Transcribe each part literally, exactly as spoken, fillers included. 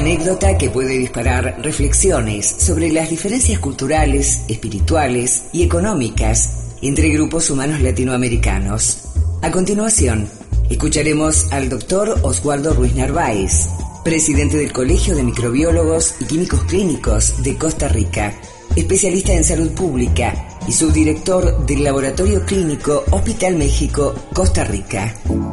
anécdota que puede disparar reflexiones sobre las diferencias culturales, espirituales y económicas entre grupos humanos latinoamericanos. A continuación, escucharemos al doctor Oswaldo Ruiz Narváez, presidente del Colegio de Microbiólogos y Químicos Clínicos de Costa Rica, especialista en salud pública y subdirector del Laboratorio Clínico Hospital México, Costa Rica.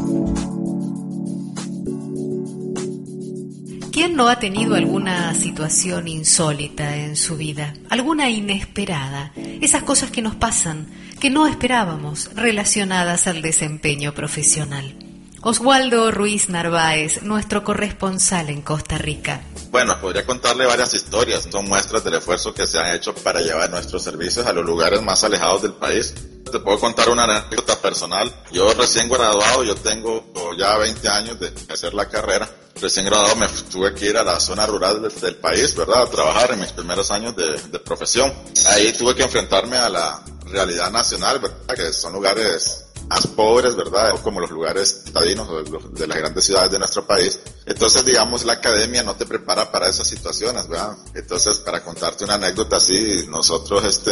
¿Quién no ha tenido alguna situación insólita en su vida? Alguna inesperada. Esas cosas que nos pasan, que no esperábamos, relacionadas al desempeño profesional. Oswaldo Ruiz Narváez, nuestro corresponsal en Costa Rica. Bueno, podría contarle varias historias. Son muestras del esfuerzo que se han hecho para llevar nuestros servicios a los lugares más alejados del país. Te puedo contar una anécdota personal. Yo recién graduado, yo tengo ya veinte años de hacer la carrera. Recién graduado me tuve que ir a la zona rural del, del país, ¿verdad? A trabajar en mis primeros años de, de profesión. Ahí tuve que enfrentarme a la realidad nacional, ¿verdad? Que son lugares más pobres, ¿verdad? Como los lugares citadinos de las grandes ciudades de nuestro país. Entonces, digamos, la academia no te prepara para esas situaciones, ¿verdad? Entonces, para contarte una anécdota así, nosotros, este,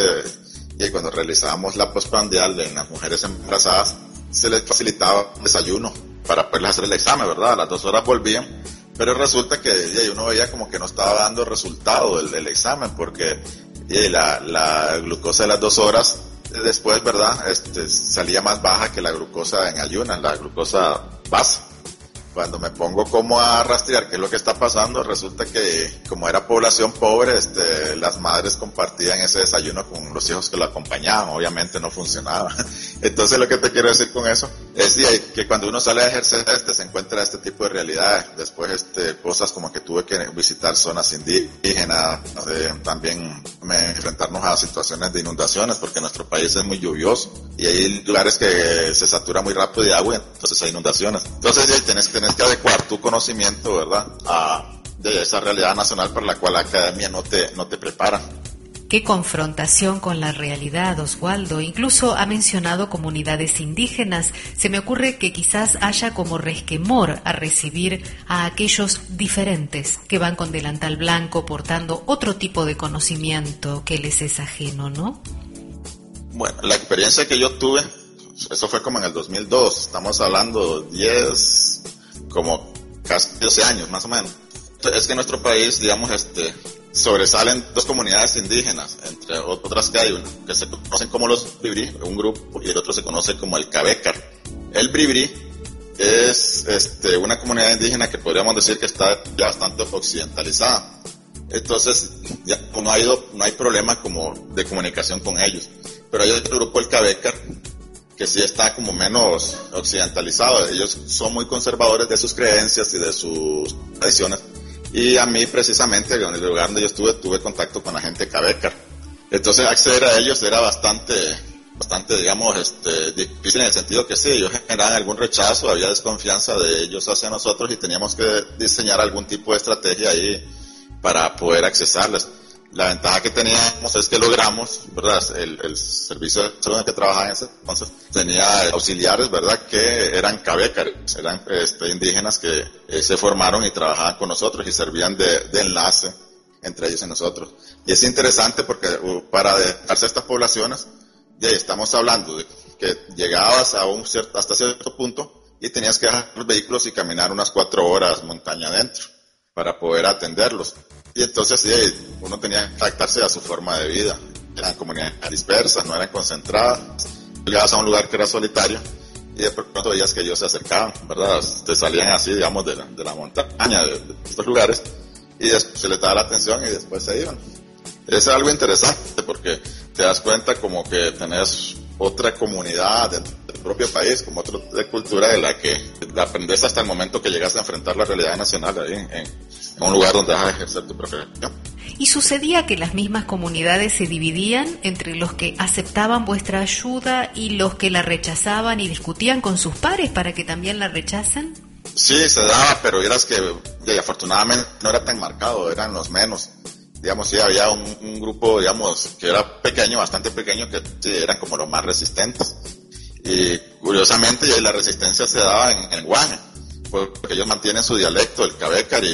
y cuando realizábamos la postprandial en las mujeres embarazadas, se les facilitaba un desayuno para poderles hacer el examen, ¿verdad? A las dos horas volvían, pero resulta que ya, uno veía como que no estaba dando resultado el, el examen, porque y la, la glucosa de las dos horas después, ¿verdad? Este, salía más baja que la glucosa en ayunas, la glucosa base. Cuando me pongo como a rastrear qué es lo que está pasando, resulta que como era población pobre, este, las madres compartían ese desayuno con los hijos que lo acompañaban, obviamente no funcionaba. Entonces lo que te quiero decir con eso es que cuando uno sale a ejercer este, se encuentra este tipo de realidades. Después este, cosas como que tuve que visitar zonas indígenas, eh, también me, enfrentarnos a situaciones de inundaciones, porque nuestro país es muy lluvioso y hay lugares que se satura muy rápido de agua, entonces hay inundaciones. Entonces ya tienes que Tienes que adecuar tu conocimiento, ¿verdad?, a de esa realidad nacional para la cual la academia no te, no te prepara. Qué confrontación con la realidad, Oswaldo. Incluso ha mencionado comunidades indígenas. Se me ocurre que quizás haya como resquemor a recibir a aquellos diferentes que van con delantal blanco portando otro tipo de conocimiento que les es ajeno, ¿no? Bueno, la experiencia que yo tuve, eso fue como en el dos mil dos. Estamos hablando diez... como casi doce años más o menos. Es que en nuestro país, digamos, este, sobresalen dos comunidades indígenas, entre otras que hay, una que se conocen como los Bribri, un grupo, y el otro se conoce como el Cabecar. El Bribri es este, una comunidad indígena que podríamos decir que está ya bastante occidentalizada. Entonces, ya no ha ido, no hay problema como de comunicación con ellos. Pero hay otro grupo, el Cabecar, que sí está como menos occidentalizado. Ellos son muy conservadores de sus creencias y de sus tradiciones. Y a mí, precisamente, en el lugar donde yo estuve, tuve contacto con la gente Cabecar. Entonces, acceder a ellos era bastante, bastante, digamos, este, difícil en el sentido que sí, ellos generaban algún rechazo, había desconfianza de ellos hacia nosotros y teníamos que diseñar algún tipo de estrategia ahí para poder accesarles. La ventaja que teníamos es que logramos, ¿verdad? El, el servicio de salud en el que trabajaba en ese entonces tenía auxiliares, ¿verdad? Que eran Cabecares, eran este, indígenas que eh, se formaron y trabajaban con nosotros y servían de, de enlace entre ellos y nosotros. Y es interesante porque uh, para dedicarse a estas poblaciones, ya estamos hablando de que llegabas a un cierto, hasta cierto punto y tenías que dejar los vehículos y caminar unas cuatro horas montaña adentro para poder atenderlos. Y entonces sí, uno tenía que adaptarse a su forma de vida. Eran comunidades dispersas, no eran concentradas. Llegabas a un lugar que era solitario y de pronto veías que ellos se acercaban, ¿verdad? Te salían así, digamos, de la, de la montaña, de, de estos lugares, y después se les daba la atención y después se iban. Es algo interesante porque te das cuenta como que tenés otra comunidad dentro del propio país, como otra cultura de la que la aprendes hasta el momento que llegas a enfrentar la realidad nacional ahí en, en, en un lugar donde vas a ejercer tu profesión. ¿Y sucedía que las mismas comunidades se dividían entre los que aceptaban vuestra ayuda y los que la rechazaban y discutían con sus pares para que también la rechacen? Sí, se daba, pero vieras que y afortunadamente no era tan marcado, eran los menos. Digamos, sí, había un, un grupo, digamos, que era pequeño, bastante pequeño, que sí, eran como los más resistentes. Y curiosamente, y la resistencia se daba en el lenguaje, porque ellos mantienen su dialecto, el Cabecar, y,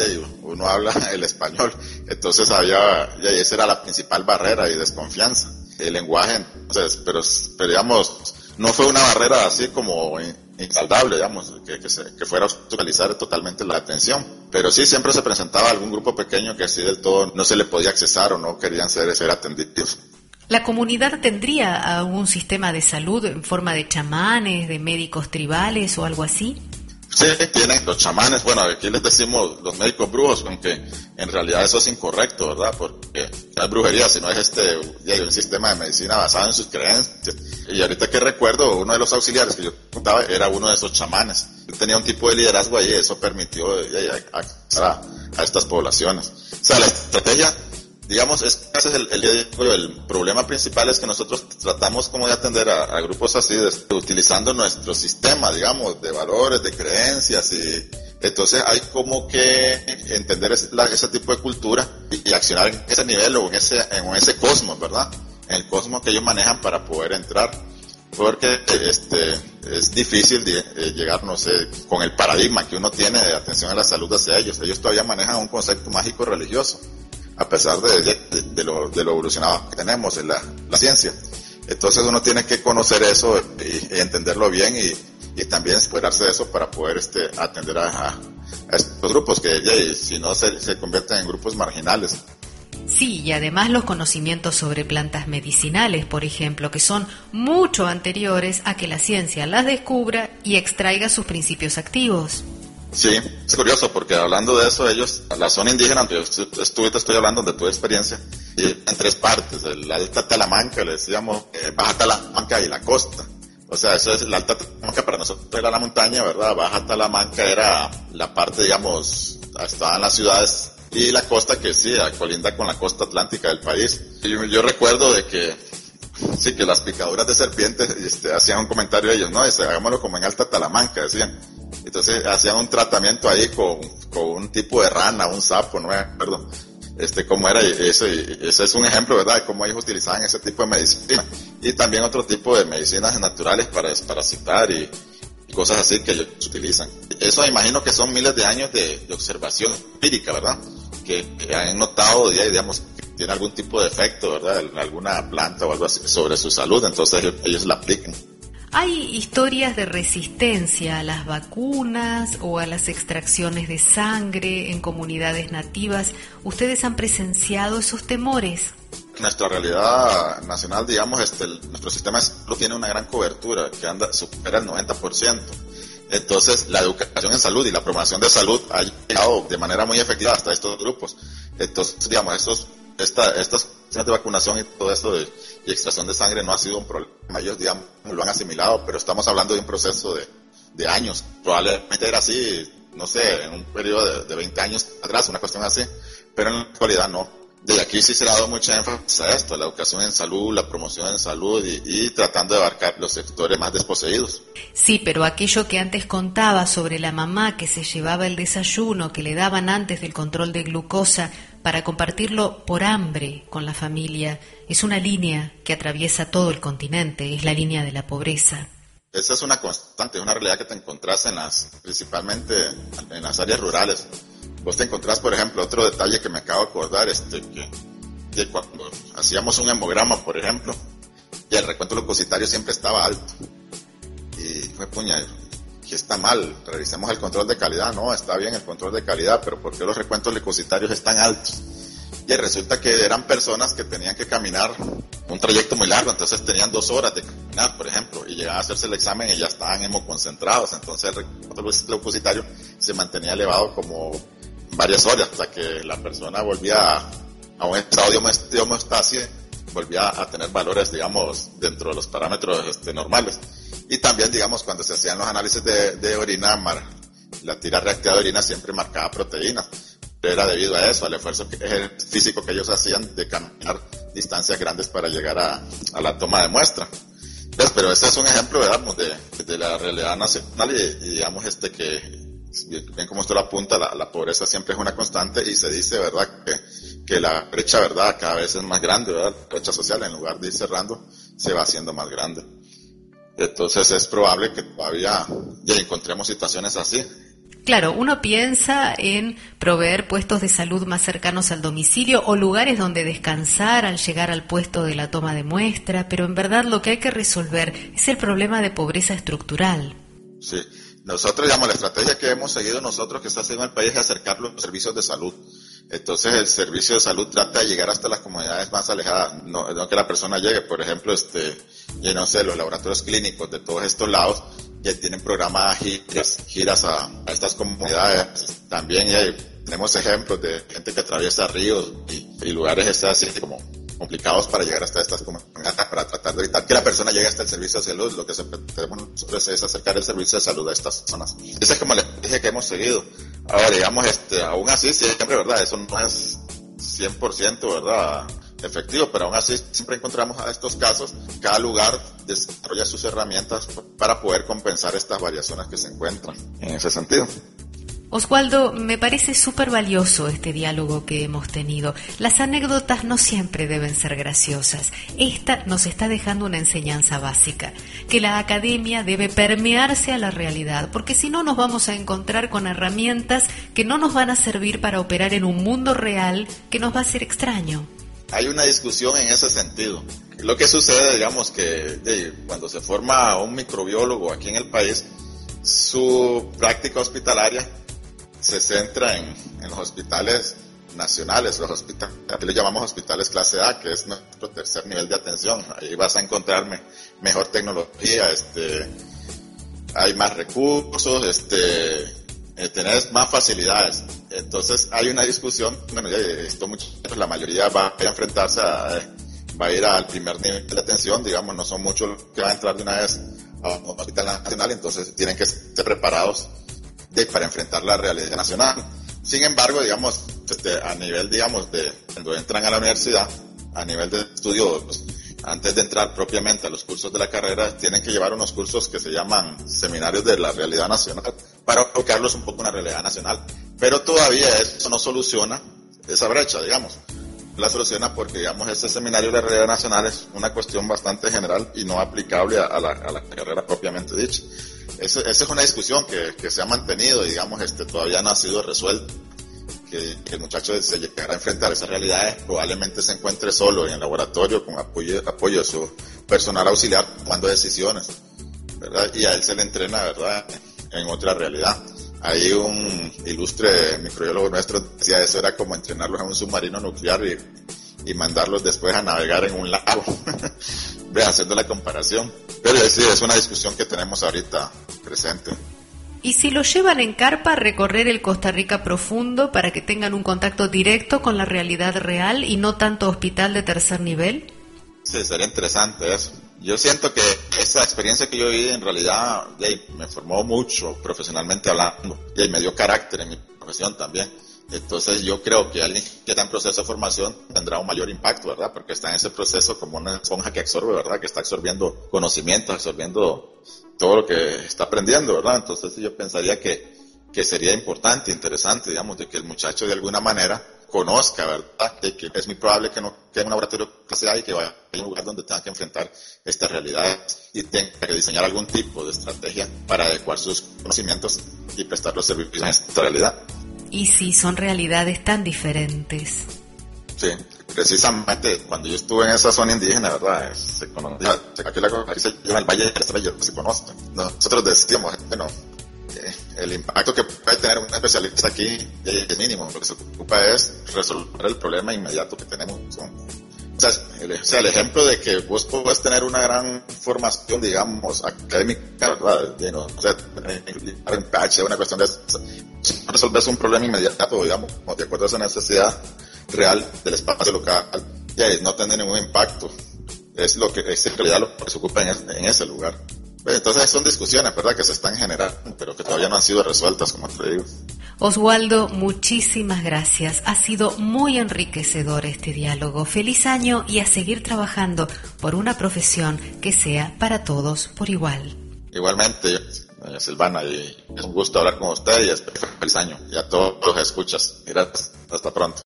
uno habla el español, entonces había, y esa era la principal barrera y desconfianza, el lenguaje, entonces, pero, pero digamos, no fue una barrera así como insaldable, digamos, que, que, se, que fuera a focalizar totalmente la atención, pero sí siempre se presentaba algún grupo pequeño que así del todo no se le podía accesar o no querían ser, ser atendidos. ¿La comunidad tendría algún sistema de salud en forma de chamanes, de médicos tribales o algo así? Sí, tienen los chamanes, bueno, aquí les decimos los médicos brujos, aunque en realidad eso es incorrecto, ¿verdad? Porque no es brujería, sino es este, ya, un sistema de medicina basado en sus creencias. Y ahorita que recuerdo, uno de los auxiliares que yo contaba era uno de esos chamanes. Él tenía un tipo de liderazgo ahí, eso permitió acceder a, a estas poblaciones. O sea, la estrategia, digamos, es, ese es el, el, el, el problema principal, es que nosotros tratamos como de atender a, a grupos así, de, utilizando nuestro sistema, digamos, de valores, de creencias, y entonces hay como que entender ese, la, ese tipo de cultura y, y accionar en ese nivel o en ese, en ese cosmos, ¿verdad? En el cosmos que ellos manejan para poder entrar, porque este es difícil de, de llegar, no sé, con el paradigma que uno tiene de atención a la salud hacia ellos. Ellos todavía manejan un concepto mágico religioso, a pesar de, de, de, lo, de lo evolucionado que tenemos en la, la ciencia. Entonces uno tiene que conocer eso y, y entenderlo bien y, y también esperarse de eso para poder este, atender a, a, a estos grupos que ya, si no se, se convierten en grupos marginales. Sí, y además los conocimientos sobre plantas medicinales, por ejemplo, que son mucho anteriores a que la ciencia las descubra y extraiga sus principios activos. Sí, es curioso porque hablando de eso, ellos, la zona indígena, yo estuve, te estoy hablando de tu experiencia, y en tres partes, el Alta Talamanca, le decíamos, eh, Baja Talamanca y la costa. O sea, eso es, la Alta Talamanca para nosotros era la montaña, ¿verdad? Baja Talamanca era la parte, digamos, estaban las ciudades, y la costa que sí, colinda con la costa atlántica del país. Y yo, yo recuerdo de que, sí, que las picaduras de serpientes, este, hacían un comentario ellos, ¿no? Dice, hagámoslo como en Alta Talamanca, decían. Entonces hacían un tratamiento ahí con, con un tipo de rana, un sapo, no me acuerdo este, cómo era, y eso, y ese es un ejemplo, ¿verdad?, de cómo ellos utilizaban ese tipo de medicina. Y también otro tipo de medicinas naturales para desparasitar y, y cosas así que ellos utilizan. Eso imagino que son miles de años de, de observación empírica, ¿verdad?, que, que han notado, digamos, que tiene algún tipo de efecto, ¿verdad?, alguna planta o algo así sobre su salud, entonces ellos, ellos la aplican. ¿Hay historias de resistencia a las vacunas o a las extracciones de sangre en comunidades nativas? ¿Ustedes han presenciado esos temores? Nuestra realidad nacional, digamos, este, nuestro sistema de salud tiene una gran cobertura que anda supera el noventa por ciento. Entonces, la educación en salud y la promoción de salud ha llegado de manera muy efectiva hasta estos grupos. Entonces, digamos, estos, esta, estas de vacunación y todo eso de y extracción de sangre no ha sido un problema. Ellos, digamos, lo han asimilado, pero estamos hablando de un proceso de, de años. Probablemente era así, no sé, en un periodo de, de veinte años atrás, una cuestión así, pero en la actualidad no. Desde aquí sí se le ha dado mucha énfasis a esto, la educación en salud, la promoción en salud y, y tratando de abarcar los sectores más desposeídos. Sí, pero aquello que antes contaba sobre la mamá que se llevaba el desayuno que le daban antes del control de glucosa para compartirlo por hambre con la familia, es una línea que atraviesa todo el continente, es la línea de la pobreza. Esa es una constante, una realidad que te encontrás en las, principalmente en las áreas rurales. Vos te encontrás, por ejemplo, otro detalle que me acabo de acordar, este, que, que cuando hacíamos un hemograma, por ejemplo, y el recuento leucocitario siempre estaba alto. Y fue puñal, que está mal, revisemos el control de calidad. No, está bien el control de calidad, pero ¿por qué los recuentos leucocitarios están altos? Y resulta que eran personas que tenían que caminar un trayecto muy largo, entonces tenían dos horas de caminar, por ejemplo, y llegaban a hacerse el examen y ya estaban hemoconcentrados, entonces el recuento leucocitario se mantenía elevado como varias horas, hasta que la persona volvía a, a un estado de homeostasis, volvía a tener valores, digamos, dentro de los parámetros este, normales. Y también, digamos, cuando se hacían los análisis de, de orina, mar, la tira reactiva de orina siempre marcaba proteínas. Era debido a eso, al esfuerzo que, físico que ellos hacían de caminar distancias grandes para llegar a, a la toma de muestra. Pues, pero ese es un ejemplo, digamos, de, de la realidad nacional y, y digamos, este que, bien como esto lo apunta, la, la pobreza siempre es una constante y se dice, ¿verdad?, que, que la brecha, ¿verdad?, cada vez es más grande, ¿verdad?, la brecha social en lugar de ir cerrando, se va haciendo más grande. Entonces es probable que todavía ya encontremos situaciones así. Claro, uno piensa en proveer puestos de salud más cercanos al domicilio o lugares donde descansar al llegar al puesto de la toma de muestra, pero en verdad lo que hay que resolver es el problema de pobreza estructural. Sí, nosotros, digamos, la estrategia que hemos seguido nosotros que está haciendo el país es acercar los servicios de salud. Entonces el servicio de salud trata de llegar hasta las comunidades más alejadas, no, no que la persona llegue, por ejemplo, este, yo no sé, los laboratorios clínicos de todos estos lados que tienen programadas giras, giras a, a estas comunidades. También hay, tenemos ejemplos de gente que atraviesa ríos y, y lugares así como complicados para llegar hasta estas comunidades, para tratar de evitar que la persona llegue hasta el servicio de salud. Lo que se pretende nosotros es acercar el servicio de salud a estas zonas. Esa es como la estrategia que hemos seguido. Ahora, digamos, este, aún así, siempre, ¿verdad? Eso no es cien por ciento, ¿verdad?, efectivo, pero aún así siempre encontramos a estos casos. Cada lugar desarrolla sus herramientas para poder compensar estas variaciones que se encuentran en ese sentido. Oswaldo, me parece súper valioso este diálogo que hemos tenido. Las anécdotas no siempre deben ser graciosas. Esta nos está dejando una enseñanza básica, que la academia debe permearse a la realidad, porque si no nos vamos a encontrar con herramientas que no nos van a servir para operar en un mundo real que nos va a ser extraño. Hay una discusión en ese sentido. Lo que sucede, digamos, que de, cuando se forma un microbiólogo aquí en el país, su práctica hospitalaria se centra en, en los hospitales nacionales, los hospitales, aquí le llamamos hospitales clase A, que es nuestro tercer nivel de atención. Ahí vas a encontrarme mejor tecnología, este, hay más recursos, este, eh, tenés más facilidades. Entonces hay una discusión, bueno, ya esto mucho, la mayoría va a enfrentarse a, va a ir al primer nivel de atención, digamos, no son muchos los que van a entrar de una vez a un hospital nacional, entonces tienen que ser preparados de, para enfrentar la realidad nacional. Sin embargo, digamos, este, a nivel, digamos, de cuando entran a la universidad, a nivel de estudio, pues, antes de entrar propiamente a los cursos de la carrera, tienen que llevar unos cursos que se llaman seminarios de la realidad nacional, para ubicarlos un poco en la realidad nacional. Pero todavía eso no soluciona esa brecha, digamos. La soluciona porque, digamos, ese seminario de la realidad nacional es una cuestión bastante general y no aplicable a, a, la, a la carrera propiamente dicha. Esa es una discusión que, que se ha mantenido, digamos, este, todavía no ha sido resuelta. Que, que el muchacho se llegara a enfrentar esas realidades, probablemente se encuentre solo en el laboratorio con apoyo, apoyo de su personal auxiliar tomando decisiones, ¿verdad? Y a él se le entrena, ¿verdad?, en otra realidad. Hay un ilustre microbiólogo nuestro decía eso era como entrenarlos en un submarino nuclear y, y mandarlos después a navegar en un lago. Ve, haciendo la comparación. Pero sí, es una discusión que tenemos ahorita presente. ¿Y si lo llevan en carpa a recorrer el Costa Rica profundo para que tengan un contacto directo con la realidad real y no tanto hospital de tercer nivel? Sí, sería interesante eso. Yo siento que esa experiencia que yo viví en realidad hey, me formó mucho profesionalmente hablando y me dio carácter en mi profesión también. Entonces yo creo que alguien que está en proceso de formación tendrá un mayor impacto, ¿verdad? Porque está en ese proceso como una esponja que absorbe, ¿verdad? Que está absorbiendo conocimientos, absorbiendo todo lo que está aprendiendo, ¿verdad? Entonces yo pensaría que, que sería importante, interesante, digamos, de que el muchacho de alguna manera conozca, ¿verdad?, de que es muy probable que no quede en un laboratorio clase A y que vaya a un lugar donde tenga que enfrentar estas realidades y tenga que diseñar algún tipo de estrategia para adecuar sus conocimientos y prestar los servicios a esta realidad. Y sí, son realidades tan diferentes. Sí, precisamente cuando yo estuve en esa zona indígena, ¿verdad?, se conocía, aquí, la, aquí se llama el Valle de la Estrella, se conoce. Nosotros decíamos, bueno, el impacto que puede tener un especialista aquí es mínimo. Lo que se ocupa es resolver el problema inmediato que tenemos. O sea, el, o sea, el ejemplo de que vos podés tener una gran formación, digamos, académica, ¿verdad? De, no, o sea, un P H, una cuestión de resolver un problema inmediato, digamos, de acuerdo a esa necesidad real del espacio local, ya es no tener ningún impacto. Es lo que es en realidad lo que se ocupa en, en ese lugar. Entonces son discusiones, ¿verdad?, que se están generando, pero que todavía no han sido resueltas, como te digo. Oswaldo, muchísimas gracias. Ha sido muy enriquecedor este diálogo. Feliz año y a seguir trabajando por una profesión que sea para todos por igual. Igualmente, Silvana, y es un gusto hablar con usted y espero feliz año. Y a todos los escuchas. Gracias. Hasta pronto.